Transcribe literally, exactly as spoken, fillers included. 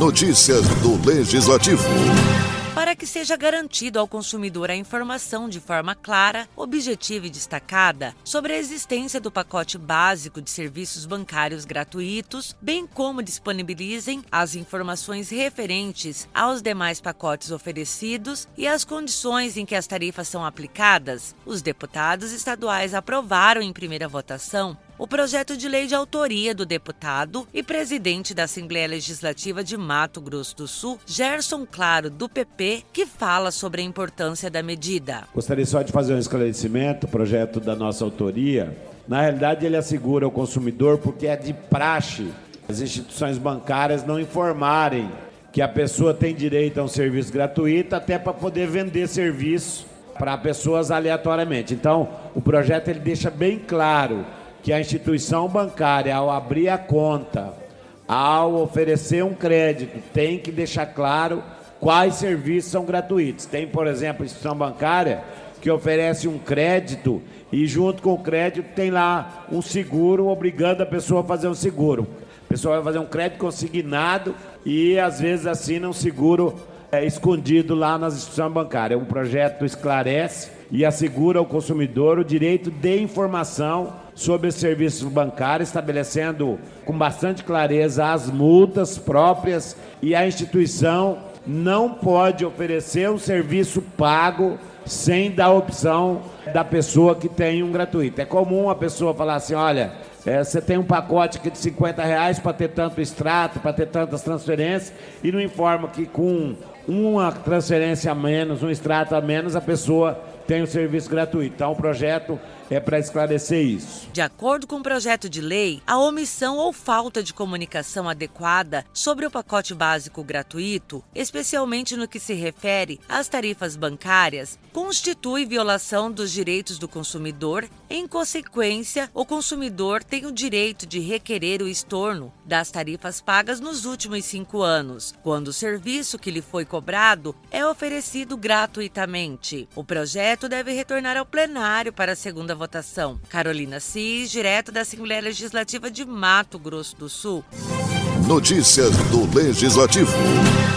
Notícias do Legislativo. Para que seja garantido ao consumidor a informação de forma clara, objetiva e destacada sobre a existência do pacote básico de serviços bancários gratuitos, bem como disponibilizem as informações referentes aos demais pacotes oferecidos e as condições em que as tarifas são aplicadas, os deputados estaduais aprovaram em primeira votação o projeto de lei de autoria do deputado e presidente da Assembleia Legislativa de Mato Grosso do Sul, Gerson Claro, do P P, que fala sobre a importância da medida. Gostaria só de fazer um esclarecimento, o projeto da nossa autoria. Na realidade, ele assegura ao consumidor porque é de praxe as instituições bancárias não informarem que a pessoa tem direito a um serviço gratuito, até para poder vender serviço para pessoas aleatoriamente. Então, o projeto ele deixa bem claro que a instituição bancária, ao abrir a conta, ao oferecer um crédito, tem que deixar claro quais serviços são gratuitos. Tem, por exemplo, a instituição bancária que oferece um crédito e junto com o crédito tem lá um seguro, obrigando a pessoa a fazer um seguro. A pessoa vai fazer um crédito consignado e, às vezes, assina um seguro é, escondido lá nas instituições bancárias. O projeto esclarece e assegura ao consumidor o direito de informação sobre os serviços bancários, estabelecendo com bastante clareza as multas próprias, e a instituição não pode oferecer um serviço pago sem dar a opção da pessoa que tem um gratuito. É comum a pessoa falar assim, olha, é, você tem um pacote aqui de cinquenta reais para ter tanto extrato, para ter tantas transferências, e não informa que com uma transferência a menos, um extrato a menos, a pessoa tem o serviço gratuito. Então, o projeto é para esclarecer isso. De acordo com o projeto de lei, a omissão ou falta de comunicação adequada sobre o pacote básico gratuito, especialmente no que se refere às tarifas bancárias, constitui violação dos direitos do consumidor. Em consequência, o consumidor tem o direito de requerer o estorno das tarifas pagas nos últimos cinco anos, quando o serviço que lhe foi cobrado é oferecido gratuitamente. O projeto deve retornar ao plenário para a segunda votação. Carolina Cis, direto da Assembleia Legislativa de Mato Grosso do Sul. Notícias do Legislativo.